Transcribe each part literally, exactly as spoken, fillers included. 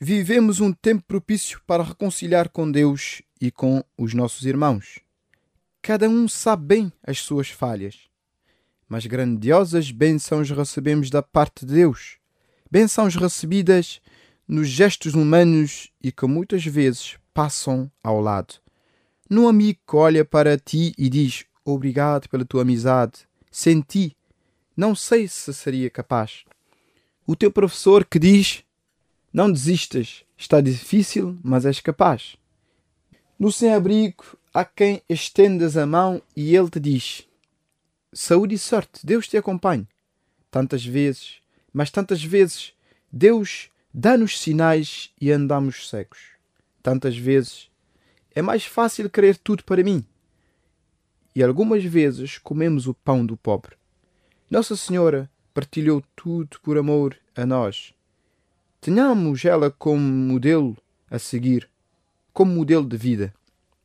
Vivemos um tempo propício para reconciliar com Deus e com os nossos irmãos. Cada um sabe bem as suas falhas, mas grandiosas bênçãos recebemos da parte de Deus. Bênçãos recebidas nos gestos humanos e que muitas vezes passam ao lado. Num amigo que olha para ti e diz: obrigado pela tua amizade, sem ti não sei se seria capaz. O teu professor que diz: não desistas, está difícil, mas és capaz. No sem-abrigo há quem estendas a mão e ele te diz: saúde e sorte, Deus te acompanhe. Tantas vezes, mas tantas vezes, Deus dá-nos sinais e andamos cegos. Tantas vezes, é mais fácil querer tudo para mim. E algumas vezes comemos o pão do pobre. Nossa Senhora partilhou tudo por amor a nós. Tenhamos ela como modelo a seguir, como modelo de vida.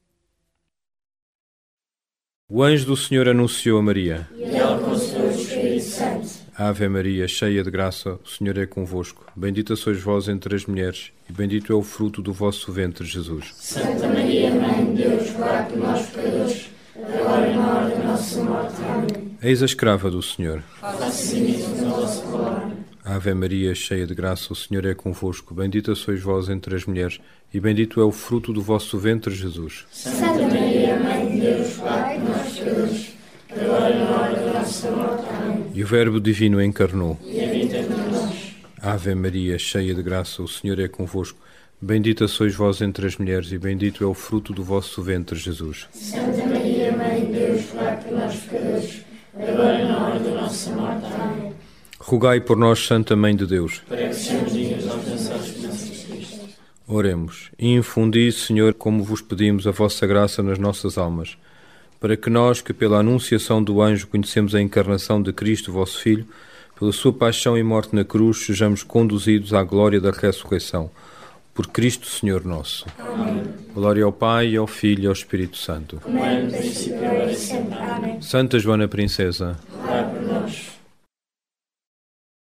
O anjo do Senhor anunciou a Maria. E ela concebeu o Espírito Santo. Ave Maria, cheia de graça, o Senhor é convosco. Bendita sois vós entre as mulheres, e bendito é o fruto do vosso ventre, Jesus. Santa Maria, Mãe de Deus, rogai por nós pecadores, agora e na hora da nossa morte. Amém. Eis a escrava do Senhor. Faça-se nisso na vossa palavra. Ave Maria, cheia de graça, o Senhor é convosco. Bendita sois vós entre as mulheres, e bendito é o fruto do vosso ventre, Jesus. Santa Maria, Mãe de Deus, rogai por nós pecadores, agora e na hora da nossa morte. Amém. E o Verbo Divino encarnou. E habita entre nós. Ave Maria, cheia de graça, o Senhor é convosco. Bendita sois vós entre as mulheres, e bendito é o fruto do vosso ventre, Jesus. Santa Maria, Mãe de Deus, rogai por nós pecadores, agora e na hora da nossa morte. Amém. Rogai por nós, Santa Mãe de Deus. Para que sejamos dignos de alcançar as bênçãos de Cristo. Oremos. E infundi, Senhor, como vos pedimos, a vossa graça nas nossas almas, para que nós, que pela anunciação do anjo conhecemos a encarnação de Cristo, vosso Filho, pela sua paixão e morte na cruz, sejamos conduzidos à glória da ressurreição. Por Cristo, Senhor nosso. Amém. Glória ao Pai, ao Filho e ao Espírito Santo. Como é no princípio, agora e sempre. Amém. Santa Joana Princesa,